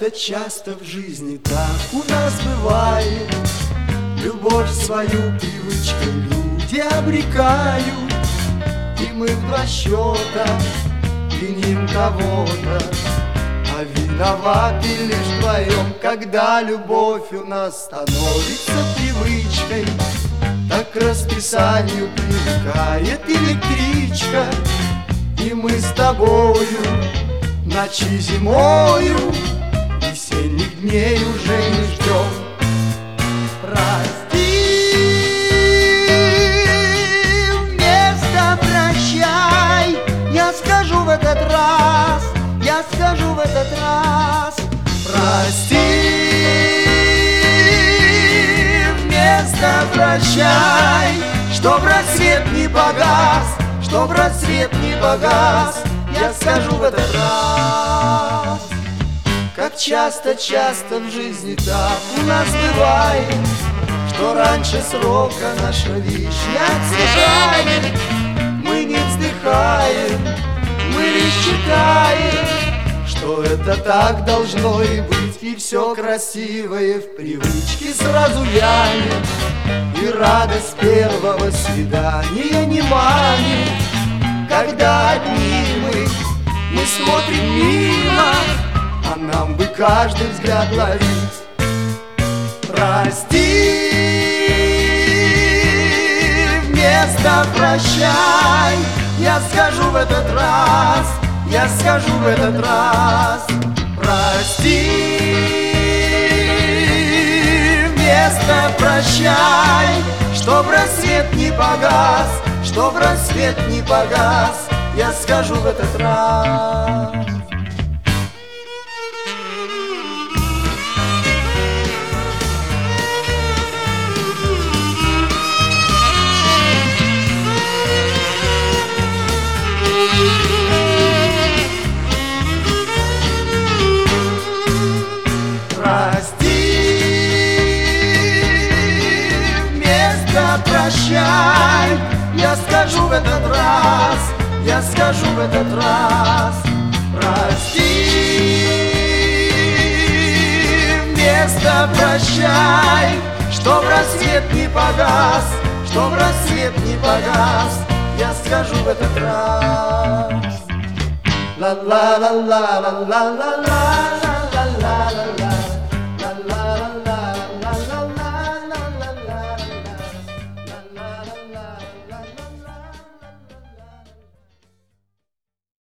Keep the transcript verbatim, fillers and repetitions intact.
часто-часто в жизни так у нас бывает. Любовь свою привычкой люди обрекают, и мы в два счета виним кого-то, а виноваты лишь вдвоем. Когда любовь у нас становится привычкой, так к расписанию привыкает электричка, и мы с тобою ночи зимою весенних дней уже не ждем. Прости, вместо прощай я скажу в этот раз, я скажу в этот раз. Прости, вместо прощай, чтоб рассвет не погас, чтоб рассвет не погас, я скажу в этот раз. Как часто-часто в жизни так у нас бывает, что раньше срока наша вещь не отсыхает. Мы не вздыхаем, мы лишь считаем, что это так должно и быть, и все красивое в привычке сразу вянет, и радость первого свидания не манит. Когда одни мы, мы смотрим мимо, а нам бы каждый взгляд ловить. Прости, вместо прощай я скажу в этот раз, я скажу в этот раз. Прости, вместо прощай, чтоб рассвет не погас, чтоб рассвет не погас, я скажу в этот раз. Прощай, я скажу в этот раз, я скажу в этот раз. Прости, вместо прощай, чтоб рассвет не погас, чтоб рассвет не погас, я скажу в этот раз. Ла ла ла ла ла ла ла ла ла ла ла ла.